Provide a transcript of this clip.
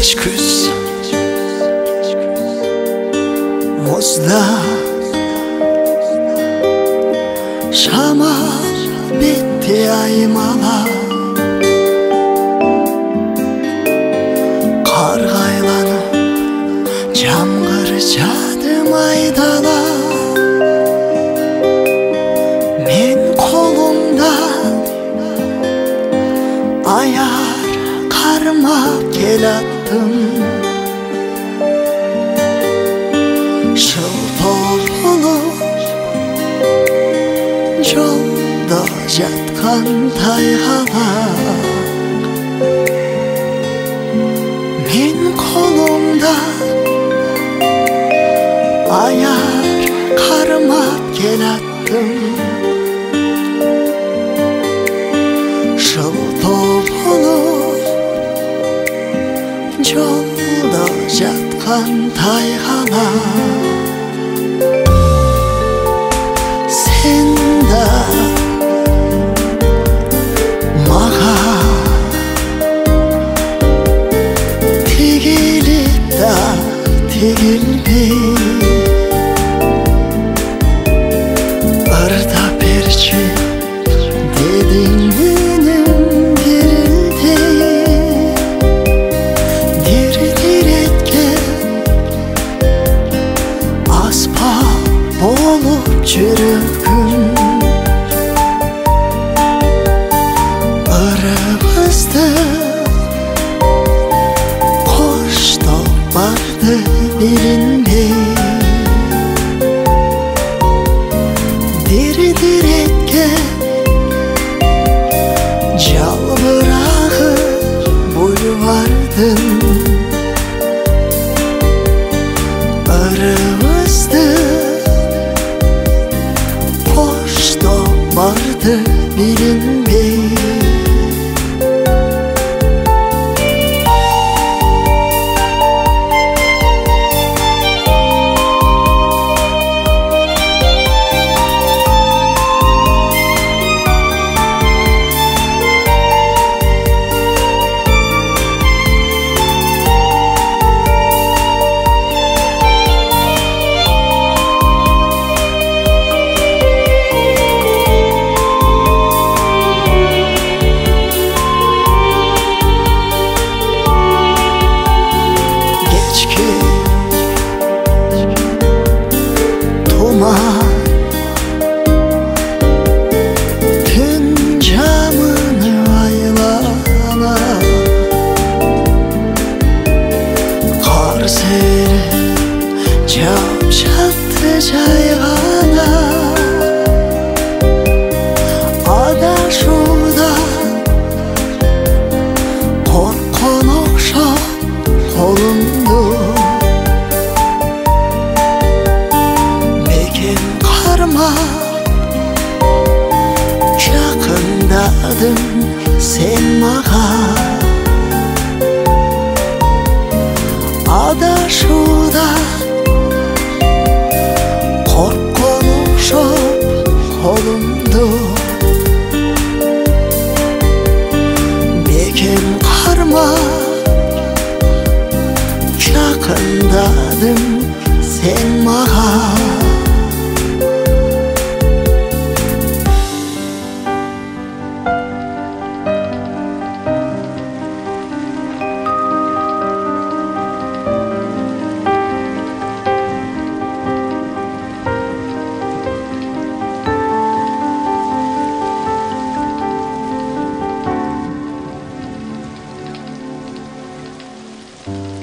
күз мұзда шамал бетте аймалап қарғайланып жаңғыр жады майдалап мен қолымда аяр қармап келаттым жолда жатқан тайғалақ мен қолымда аяр қармап келаттым жылпы болып жолда жатқан тайғалақ сенда маған тегіліп та тегілмей ырдап берші дедің менің дірілдей дір-дір еткен аспап болып жүрегім ырымызды қоштап барды білінбей дір-дір еткен жалбырағы бульвардың ырымызды барды білінбей түн жамыны айлана қар серіп жауып жатты жай ғана адашуда қорққан оқшап қолымды жақындадың сен маған адашуда қорққан оқшап қолымды бекем қарма жақындадың сен маған Thank you.